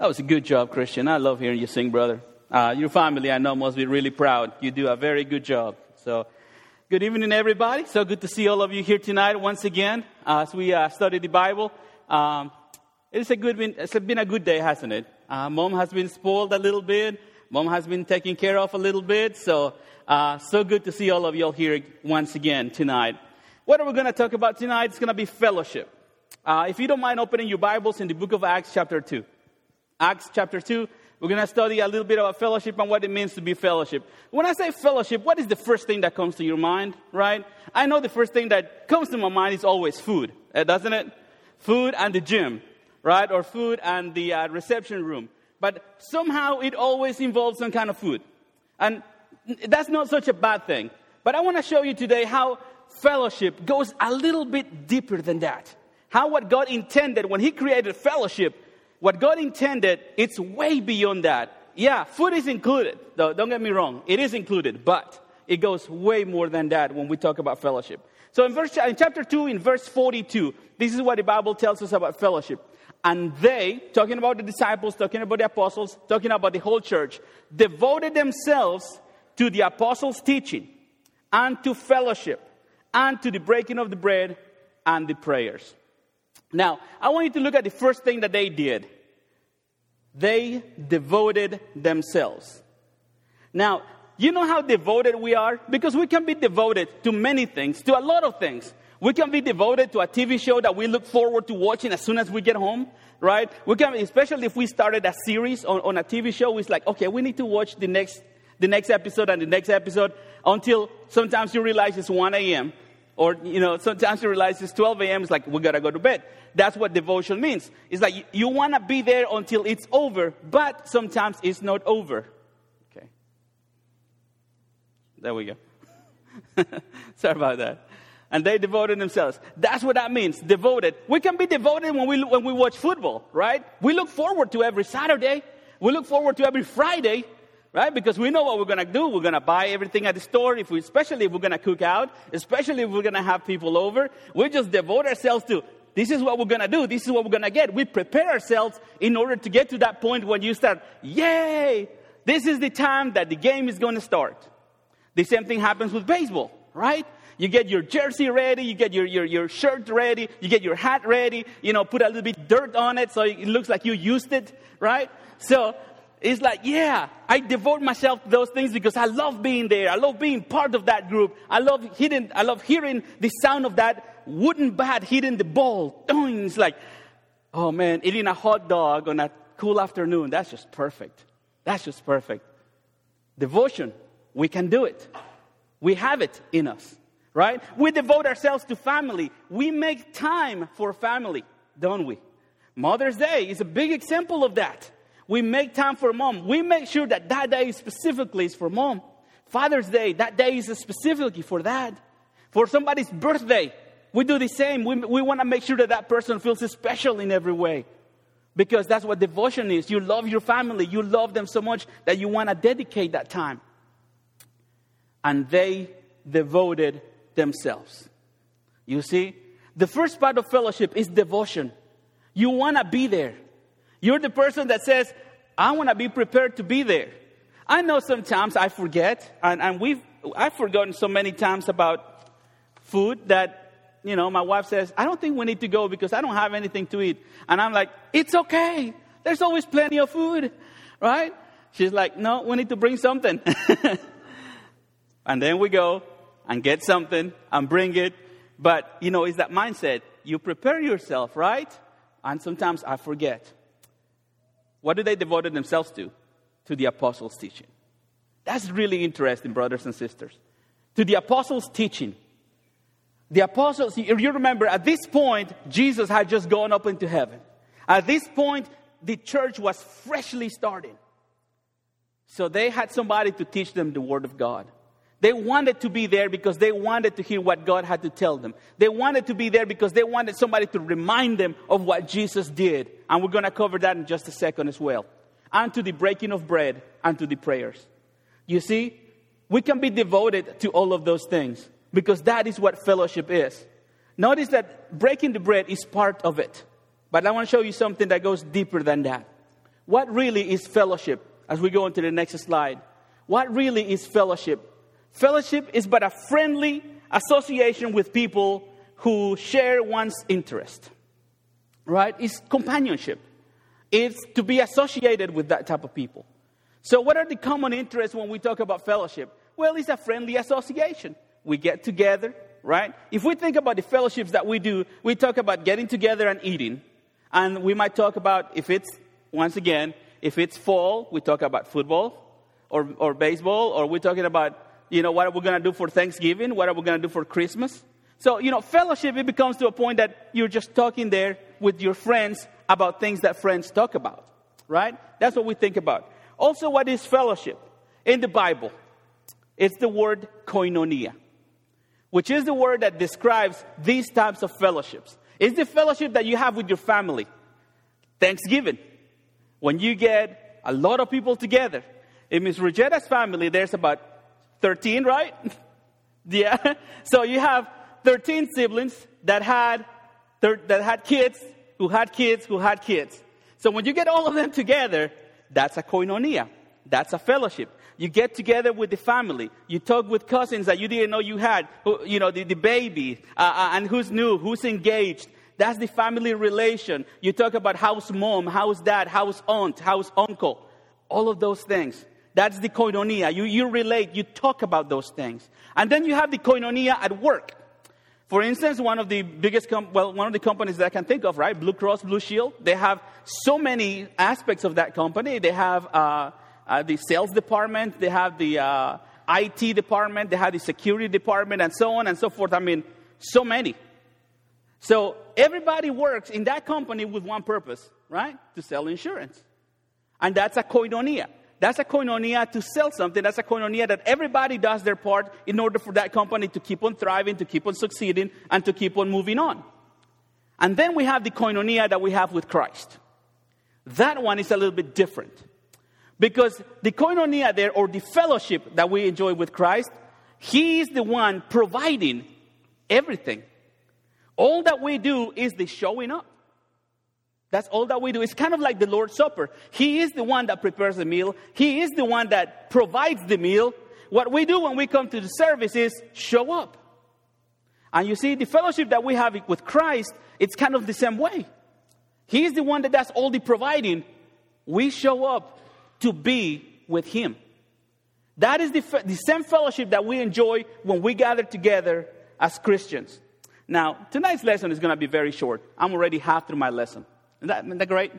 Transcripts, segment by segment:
That was a good job, Christian. I love hearing you sing, brother. Your family, I know, must be really proud. You do a very good job. So, good evening, everybody. So good to see all of you here tonight once again as we study the Bible. It's been a good day, hasn't it? Mom has been spoiled a little bit. Mom has been taken care of a little bit. So good to see all of you all here once again tonight. What are we going to talk about tonight? It's going to be fellowship. If you don't mind opening your Bibles in the book of Acts chapter 2. Acts chapter 2, we're going to study a little bit about fellowship and what it means to be fellowship. When I say fellowship, what is the first thing that comes to your mind, right? I know the first thing that comes to my mind is always food, doesn't it? Food and the gym, right? Or food and the reception room. But somehow it always involves some kind of food. And that's not such a bad thing. But I want to show you today how fellowship goes a little bit deeper than that. How what God intended when He created fellowship, what God intended, it's way beyond that. Yeah, food is included, though. Don't get me wrong. It is included, but it goes way more than that when we talk about fellowship. So in chapter 2, in verse 42, this is what the Bible tells us about fellowship. And they, talking about the disciples, talking about the apostles, talking about the whole church, devoted themselves to the apostles' teaching and to fellowship and to the breaking of the bread and the prayers. Now, I want you to look at the first thing that they did. They devoted themselves. Now, you know how devoted we are? Because we can be devoted to many things, to a lot of things. We can be devoted to a TV show that we look forward to watching as soon as we get home, right? We can, especially if we started a series on a TV show, it's like, okay, we need to watch the next episode and the next episode until sometimes you realize it's 1 a.m. Or, sometimes you realize it's 12 a.m. It's like, we got to go to bed. That's what devotion means. It's like you want to be there until it's over, but sometimes it's not over. Okay. There we go. Sorry about that. And they devoted themselves. That's what that means, devoted. We can be devoted when we watch football, right? We look forward to every Saturday. We look forward to every Friday. Right? Because we know what we're going to do. We're going to buy everything at the store, especially if we're going to cook out, especially if we're going to have people over. We just devote ourselves to, this is what we're going to do. This is what we're going to get. We prepare ourselves in order to get to that point when you start, yay! This is the time that the game is going to start. The same thing happens with baseball, right? You get your jersey ready, you get your shirt ready, you get your hat ready, put a little bit dirt on it so it looks like you used it, right? So, it's like, yeah, I devote myself to those things because I love being there. I love being part of that group. I love hearing the sound of that wooden bat hitting the ball. It's like, oh man, eating a hot dog on a cool afternoon. That's just perfect. That's just perfect. Devotion, we can do it. We have it in us, right? We devote ourselves to family. We make time for family, don't we? Mother's Day is a big example of that. We make time for mom. We make sure that day specifically is for mom. Father's Day, that day is specifically for dad. For somebody's birthday, we do the same. We want to make sure that person feels special in every way. Because that's what devotion is. You love your family. You love them so much that you want to dedicate that time. And they devoted themselves. You see, the first part of fellowship is devotion. You want to be there. You're the person that says, I want to be prepared to be there. I know sometimes I forget, and I've forgotten so many times about food that, my wife says, I don't think we need to go because I don't have anything to eat. And I'm like, it's okay. There's always plenty of food, right? She's like, no, we need to bring something. And then we go and get something and bring it. But, it's that mindset. You prepare yourself, right? And sometimes I forget. What do they devote themselves to? To the apostles' teaching. That's really interesting, brothers and sisters. To the apostles' teaching. The apostles, if you remember, at this point, Jesus had just gone up into heaven. At this point, the church was freshly starting. So they had somebody to teach them the Word of God. They wanted to be there because they wanted to hear what God had to tell them. They wanted to be there because they wanted somebody to remind them of what Jesus did. And we're going to cover that in just a second as well. And to the breaking of bread and to the prayers. You see, we can be devoted to all of those things because that is what fellowship is. Notice that breaking the bread is part of it. But I want to show you something that goes deeper than that. What really is fellowship? As we go into the next slide. What really is fellowship? Fellowship is but a friendly association with people who share one's interest. Right? It's companionship. It's to be associated with that type of people. So what are the common interests when we talk about fellowship? Well, it's a friendly association. We get together, right? If we think about the fellowships that we do, we talk about getting together and eating. And we might talk about, if it's fall, we talk about football or baseball, or we're talking about, what are we going to do for Thanksgiving? What are we going to do for Christmas? So, fellowship, it becomes to a point that you're just talking there with your friends about things that friends talk about, right? That's what we think about. Also, what is fellowship? In the Bible, it's the word koinonia, which is the word that describes these types of fellowships. It's the fellowship that you have with your family. Thanksgiving, when you get a lot of people together. In Ms. Regetta's family, there's about 13, right? Yeah. So you have 13 siblings that had kids, who had kids, who had kids. So when you get all of them together, that's a koinonia. That's a fellowship. You get together with the family. You talk with cousins that you didn't know you had. The baby, and who's new, who's engaged. That's the family relation. You talk about how's mom, how's dad, how's aunt, how's uncle. All of those things. That's the koinonia. You relate, you talk about those things. And then you have the koinonia at work. For instance, one of the biggest, one of the companies that I can think of, right? Blue Cross Blue Shield. They have so many aspects of that company. They have the sales department. They have the IT department. They have the security department, and so on and so forth. I mean, so many. So everybody works in that company with one purpose, right? To sell insurance. And that's a koinonia. That's a koinonia to sell something. That's a koinonia that everybody does their part in order for that company to keep on thriving, to keep on succeeding, and to keep on moving on. And then we have the koinonia that we have with Christ. That one is a little bit different. Because the koinonia there, or the fellowship that we enjoy with Christ, He is the one providing everything. All that we do is the showing up. That's all that we do. It's kind of like the Lord's Supper. He is the one that prepares the meal. He is the one that provides the meal. What we do when we come to the service is show up. And you see, the fellowship that we have with Christ, it's kind of the same way. He is the one that does all the providing. We show up to be with Him. That is the same fellowship that we enjoy when we gather together as Christians. Now, tonight's lesson is going to be very short. I'm already half through my lesson. Isn't that great?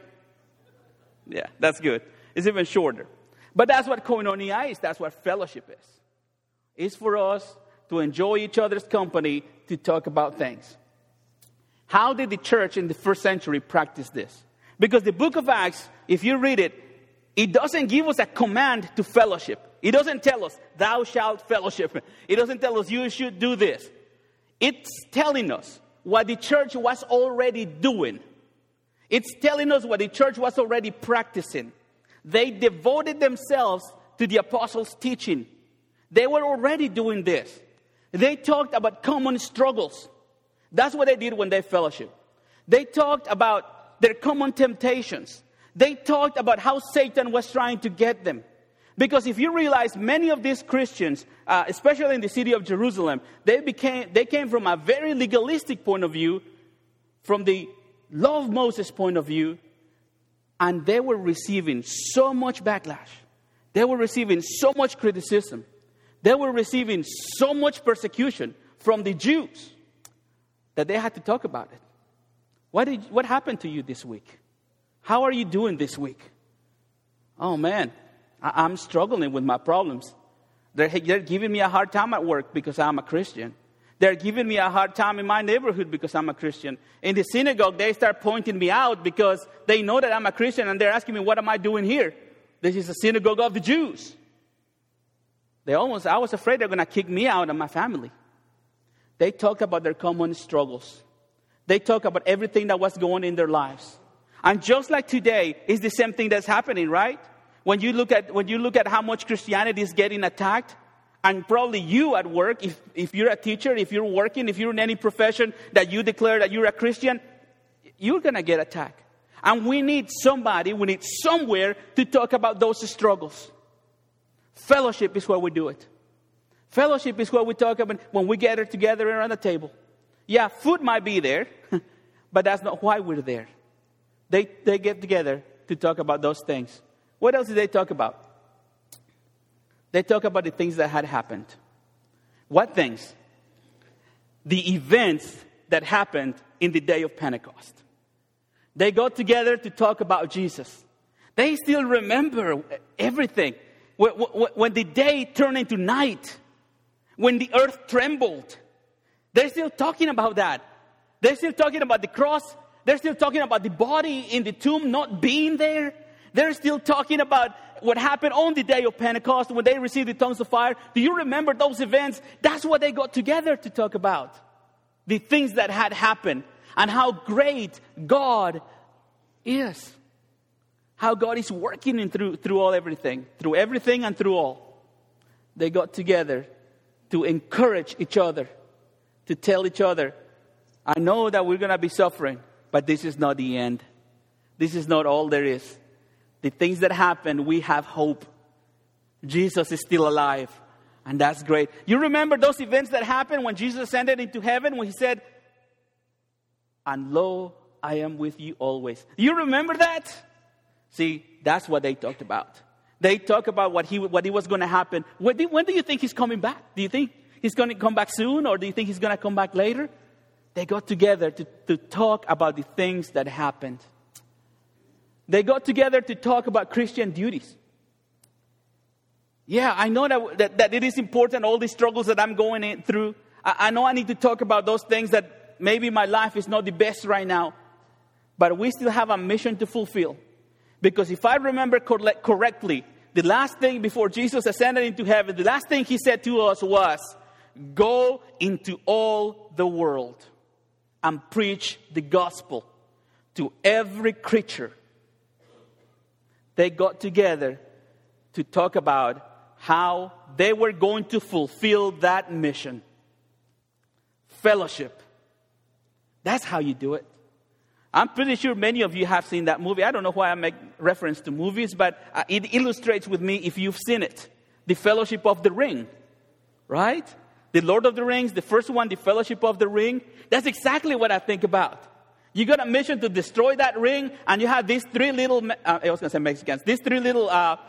Yeah, that's good. It's even shorter. But that's what koinonia is. That's what fellowship is. It's for us to enjoy each other's company, to talk about things. How did the church in the first century practice this? Because the book of Acts, if you read it, it doesn't give us a command to fellowship. It doesn't tell us, thou shalt fellowship. It doesn't tell us, you should do this. It's telling us what the church was already doing. It's telling us what the church was already practicing. They devoted themselves to the apostles' teaching. They were already doing this. They talked about common struggles. That's what they did when they fellowshiped. They talked about their common temptations. They talked about how Satan was trying to get them. Because if you realize, many of these Christians, especially in the city of Jerusalem, they came from a very legalistic point of view, from the law of Moses point of view, and they were receiving so much backlash. They were receiving so much criticism. They were receiving so much persecution from the Jews that they had to talk about it. What happened to you this week? How are you doing this week? Oh man, I'm struggling with my problems. They're giving me a hard time at work because I'm a Christian. They're giving me a hard time in my neighborhood because I'm a Christian. In the synagogue, they start pointing me out because they know that I'm a Christian, and they're asking me, what am I doing here? This is a synagogue of the Jews. I was afraid they're going to kick me out and my family. They talk about their common struggles. They talk about everything that was going on in their lives. And just like today, it's the same thing that's happening, right? When you look at how much Christianity is getting attacked, and probably you at work, if you're a teacher, if you're working, if you're in any profession that you declare that you're a Christian, you're going to get attacked. And we need somewhere to talk about those struggles. Fellowship is where we do it. Fellowship is where we talk about when we gather together around the table. Yeah, food might be there, but that's not why we're there. They get together to talk about those things. What else did they talk about? They talk about the things that had happened. What things? The events that happened in the day of Pentecost. They got together to talk about Jesus. They still remember everything. When the day turned into night, when the earth trembled, they're still talking about that. They're still talking about the cross. They're still talking about the body in the tomb not being there. They're still talking about what happened on the day of Pentecost when they received the tongues of fire. Do you remember those events? That's what they got together to talk about. The things that had happened and how great God is. How God is working in through everything and through all. They got together to encourage each other, to tell each other, I know that we're going to be suffering, but this is not the end. This is not all there is. The things that happened, we have hope. Jesus is still alive, and that's great. You remember those events that happened when Jesus ascended into heaven, when he said, and lo, I am with you always. You remember that? See, that's what they talked about. They talk about what was going to happen. When do you think he's coming back? Do you think he's going to come back soon, or do you think he's going to come back later? They got together to talk about the things that happened. They got together to talk about Christian duties. Yeah, I know that it is important, all these struggles that I'm going through. I know I need to talk about those things that maybe my life is not the best right now. But we still have a mission to fulfill. Because if I remember correctly, the last thing before Jesus ascended into heaven, the last thing he said to us was, go into all the world and preach the gospel to every creature. They got together to talk about how they were going to fulfill that mission. Fellowship. That's how you do it. I'm pretty sure many of you have seen that movie. I don't know why I make reference to movies, but it illustrates with me if you've seen it. The Fellowship of the Ring, right? The Lord of the Rings, the first one, the Fellowship of the Ring. That's exactly what I think about. You got a mission to destroy that ring, and you have these three little, I was going to say Mexicans, these three little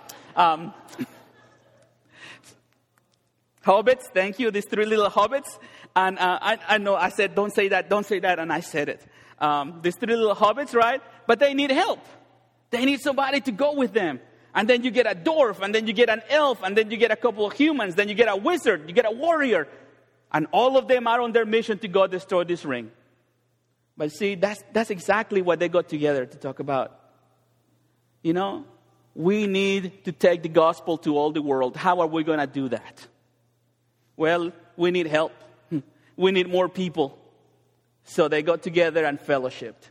hobbits, thank you, these three little hobbits. And I know I said, don't say that, and I said it. These three little hobbits, right? But they need help. They need somebody to go with them. And then you get a dwarf, and then you get an elf, and then you get a couple of humans, then you get a wizard, you get a warrior. And all of them are on their mission to go destroy this ring. But see, that's exactly what they got together to talk about. You know, we need to take the gospel to all the world. How are we going to do that? Well, we need help. We need more people. So they got together and fellowshipped.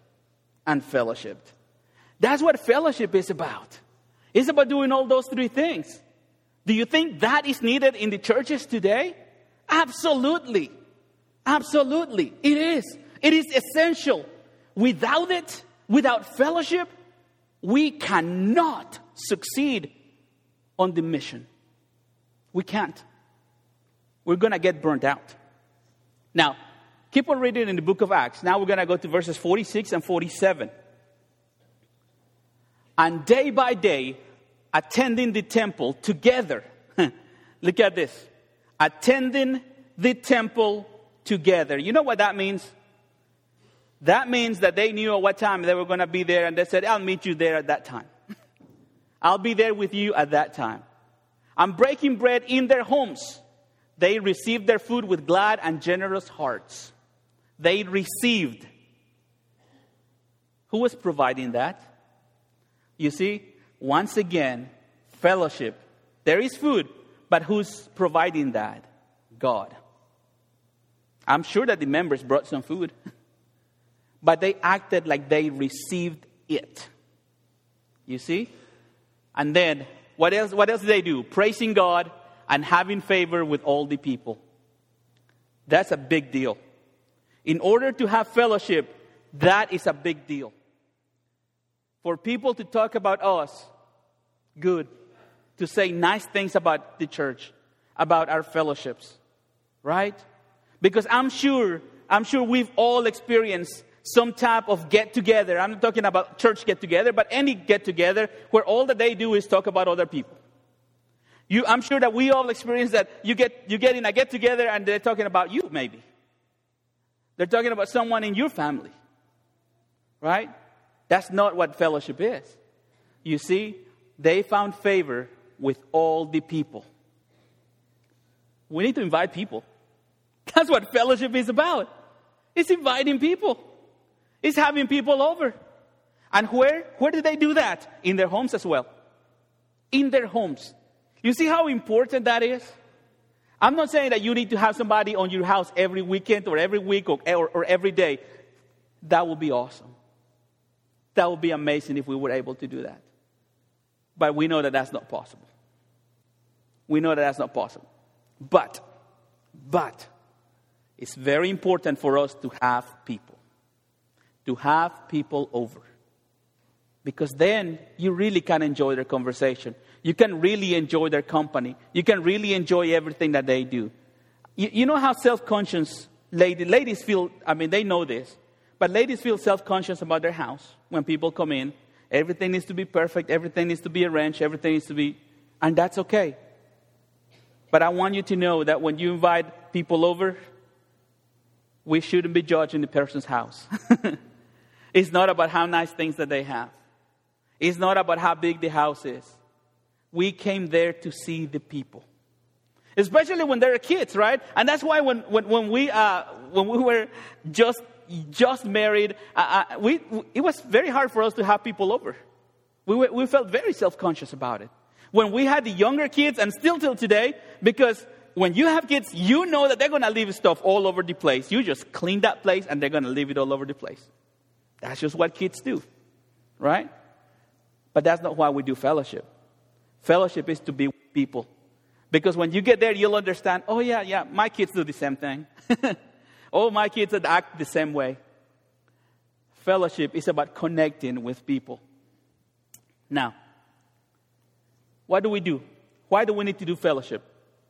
That's what fellowship is about. It's about doing all those three things. Do you think that is needed in the churches today? Absolutely. Absolutely. It is. It is essential. Without it, without fellowship, we cannot succeed on the mission. We can't. We're going to get burnt out. Now, keep on reading in the book of Acts. Now we're going to go to verses 46 and 47. And day by day, attending the temple together. Look at this. Attending the temple together. You know what that means? That means that they knew at what time they were going to be there, and they said, I'll meet you there at that time. I'll be there with you at that time. And breaking bread in their homes, they received their food with glad and generous hearts. They received. Who was providing that? You see, once again, fellowship. There is food, but who's providing that? God. I'm sure that the members brought some food. But they acted like they received it. You see? And then, what else did they do? Praising God and having favor with all the people. That's a big deal. In order to have fellowship, that is a big deal. for people to talk about us good, to say nice things about the church, about our fellowships, right? Because I'm sure we've all experienced some type of get-together. I'm not talking about church get-together, but any get-together where all that they do is talk about other people. I'm sure that we all experience that. You get in a get-together and they're talking about you, maybe. They're talking about someone in your family, right? That's not what fellowship is. You see, they found favor with all the people. We need to invite people. That's what fellowship is about. It's inviting people. It's having people over. And where do they do that? In their homes as well. In their homes. You see how important that is? I'm not saying that you need to have somebody on your house every weekend or every week or every day. That would be awesome. That would be amazing if we were able to do that. But we know that that's not possible. We know that that's not possible. But it's very important for us to have people. To have people over. Because then you really can enjoy their conversation. You can really enjoy their company. You can really enjoy everything that they do. You know how self-conscious ladies feel, they know this. But ladies feel self-conscious about their house when people come in. Everything needs to be perfect. Everything needs to be arranged. Everything needs to be... And that's okay. But I want you to know that when you invite people over, we shouldn't be judging the person's house. It's not about how nice things that they have. It's not about how big the house is. We came there to see the people. Especially when they're kids, right? And that's why when we were just married, it was very hard for us to have people over. We felt very self-conscious about it. When we had the younger kids, and still till today, because when you have kids, you know that they're going to leave stuff all over the place. You just clean that place and they're going to leave it all over the place. That's just what kids do, right? But that's not why we do fellowship. Fellowship is to be with people. Because when you get there, you'll understand, oh yeah, my kids do the same thing. Oh, my kids act the same way. Fellowship is about connecting with people. Now, what do we do? Why do we need to do fellowship?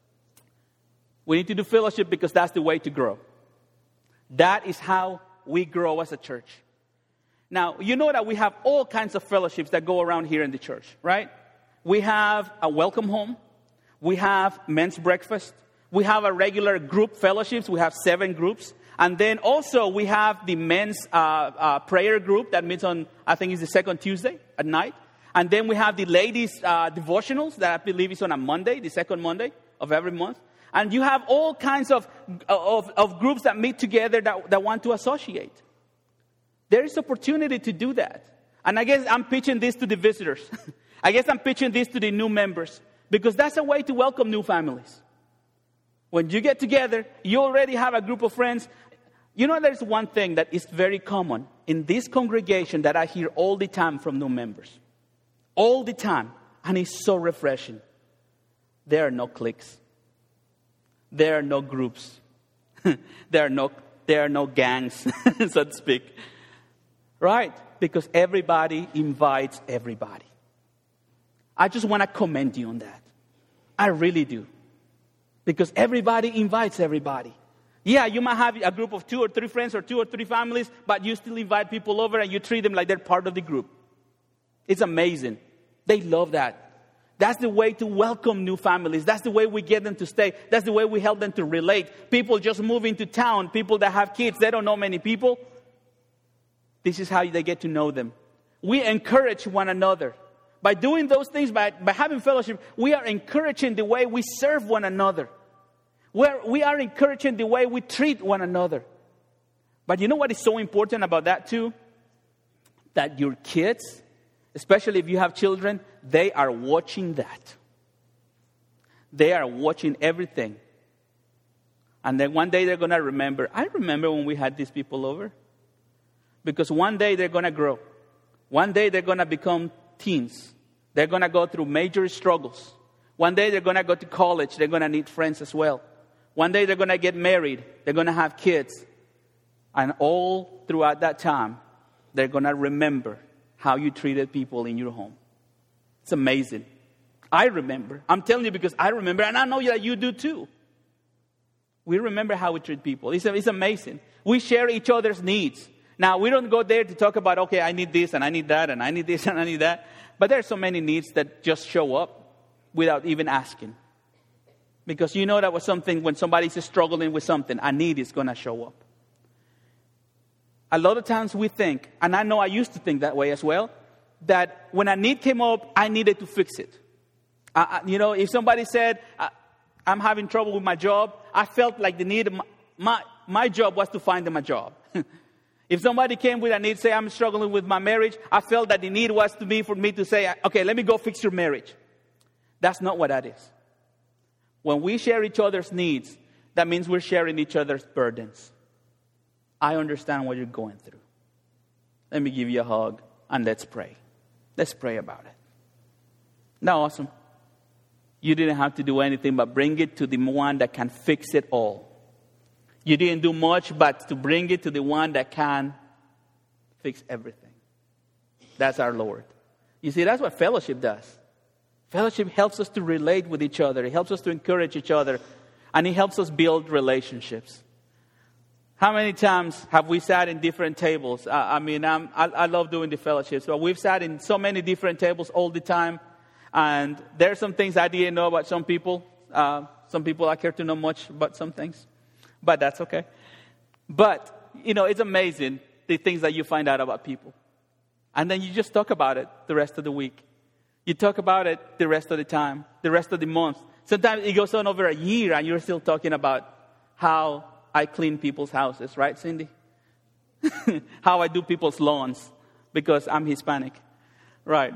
We need to do fellowship because that's the way to grow. That is how we grow as a church. Now, you know that we have all kinds of fellowships that go around here in the church, right? We have a welcome home. We have men's breakfast. We have a regular group fellowships. We have 7 groups. And then also we have the men's prayer group that meets on, I think it's the second Tuesday at night. And then we have the ladies' devotionals that I believe is on a Monday, the second Monday of every month. And you have all kinds of groups that meet together that want to associate. There is opportunity to do that. And I guess I'm pitching this to the visitors. I guess I'm pitching this to the new members. Because that's a way to welcome new families. When you get together, you already have a group of friends. You know, there's one thing that is very common in this congregation that I hear all the time from new members. All the time. And it's so refreshing. There are no cliques. There are no groups. There are no gangs, so to speak. Right? Because everybody invites everybody. I just want to commend you on that. I really do. Because everybody invites everybody. Yeah, you might have a group of 2 or 3 friends or 2 or 3 families, but you still invite people over and you treat them like they're part of the group. It's amazing. They love that. That's the way to welcome new families. That's the way we get them to stay. That's the way we help them to relate. People just move into town, people that have kids, they don't know many people. This is how they get to know them. We encourage one another. By doing those things, by having fellowship, we are encouraging the way we serve one another. We are encouraging the way we treat one another. But you know what is so important about that too? That your kids, especially if you have children, they are watching that. They are watching everything. And then one day they're going to remember, I remember when we had these people over. Because one day they're going to grow. One day they're going to become teens. They're going to go through major struggles. One day they're going to go to college. They're going to need friends as well. One day they're going to get married. They're going to have kids. And all throughout that time, they're going to remember how you treated people in your home. It's amazing. I remember. I'm telling you because I remember, and I know that you do too. We remember how we treat people. It's amazing. We share each other's needs. Now, we don't go there to talk about, okay, I need this, and I need that, and I need this, and I need that. But there are so many needs that just show up without even asking. Because you know that was something, when somebody's struggling with something, a need is going to show up. A lot of times we think, and I know I used to think that way as well, that when a need came up, I needed to fix it. If somebody said, I'm having trouble with my job, I felt like the need of my job was to find them a job. If somebody came with a need, say, I'm struggling with my marriage, I felt that the need was for me to say, okay, let me go fix your marriage. That's not what that is. When we share each other's needs, that means we're sharing each other's burdens. I understand what you're going through. Let me give you a hug and let's pray. Let's pray about it. Isn't that awesome? You didn't have to do anything but bring it to the one that can fix it all. You didn't do much but to bring it to the one that can fix everything. That's our Lord. You see, that's what fellowship does. Fellowship helps us to relate with each other. It helps us to encourage each other. And it helps us build relationships. How many times have we sat in different tables? I love doing the fellowships. But we've sat in so many different tables all the time. And there are some things I didn't know about some people. Some people I care to know much about some things. But that's okay. But, it's amazing the things that you find out about people. And then you just talk about it the rest of the week. You talk about it the rest of the time, the rest of the month. Sometimes it goes on over a year and you're still talking about how I clean people's houses, right, Cindy? How I do people's lawns because I'm Hispanic. Right.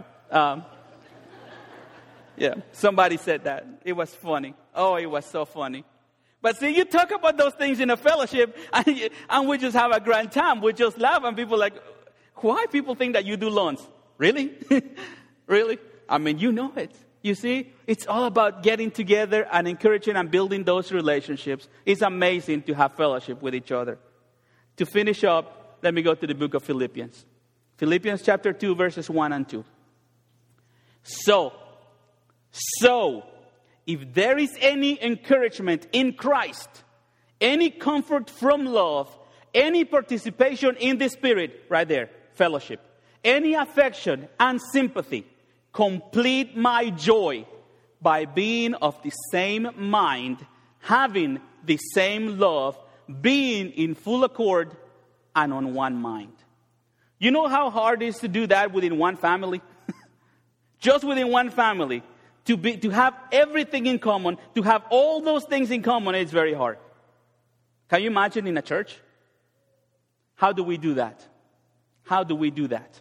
Yeah, somebody said that. It was funny. Oh, it was so funny. But see, you talk about those things in a fellowship and we just have a grand time. We just laugh and people are like, why people think that you do lawns? Really? Really? You know it. You see, it's all about getting together and encouraging and building those relationships. It's amazing to have fellowship with each other. To finish up, let me go to the book of Philippians. Philippians chapter 2, verses 1 and 2. So, if there is any encouragement in Christ, any comfort from love, any participation in the Spirit, right there, fellowship, any affection and sympathy, complete my joy by being of the same mind, having the same love, being in full accord and on one mind. You know how hard it is to do that within one family? Just within one family. To have everything in common, to have all those things in common, it's very hard. Can you imagine in a church? How do we do that? How do we do that?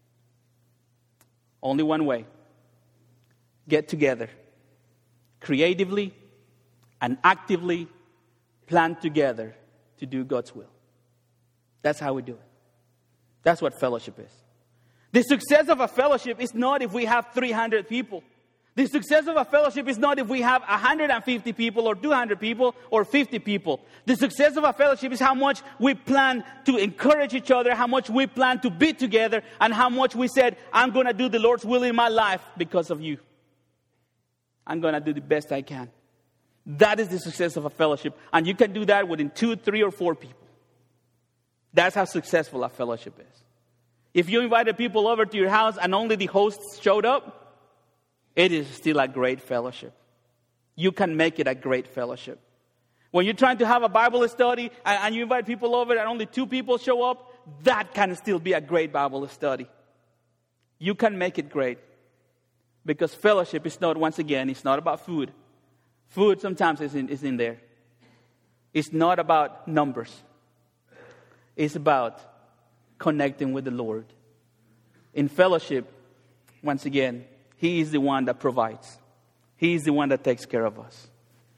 Only one way. Get together. Creatively and actively plan together to do God's will. That's how we do it. That's what fellowship is. The success of a fellowship is not if we have 300 people. The success of a fellowship is not if we have 150 people or 200 people or 50 people. The success of a fellowship is how much we plan to encourage each other, how much we plan to be together, and how much we said, I'm going to do the Lord's will in my life because of you. I'm going to do the best I can. That is the success of a fellowship. And you can do that within 2, 3, or 4 people. That's how successful a fellowship is. If you invited people over to your house and only the hosts showed up, it is still a great fellowship. You can make it a great fellowship. When you're trying to have a Bible study and you invite people over and only 2 people show up, that can still be a great Bible study. You can make it great. Because fellowship is not, once again, it's not about food. Food sometimes is in there. It's not about numbers. It's about connecting with the Lord. In fellowship, once again, He is the one that provides. He is the one that takes care of us.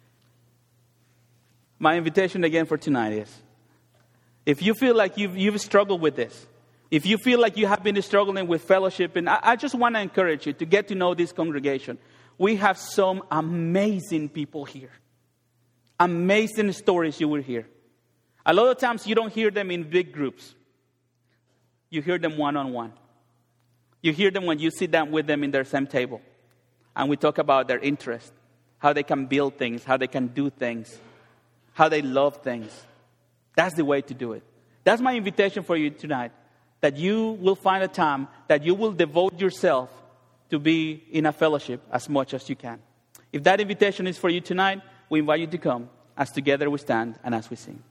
My invitation again for tonight is, if you feel like you've struggled with this, if you feel like you have been struggling with fellowship, and I just want to encourage you to get to know this congregation. We have some amazing people here. Amazing stories you will hear. A lot of times you don't hear them in big groups. You hear them one-on-one. You hear them when you sit down with them in their same table. And we talk about their interests, how they can build things, how they can do things, how they love things. That's the way to do it. That's my invitation for you tonight, that you will find a time that you will devote yourself to be in a fellowship as much as you can. If that invitation is for you tonight, we invite you to come as together we stand and as we sing.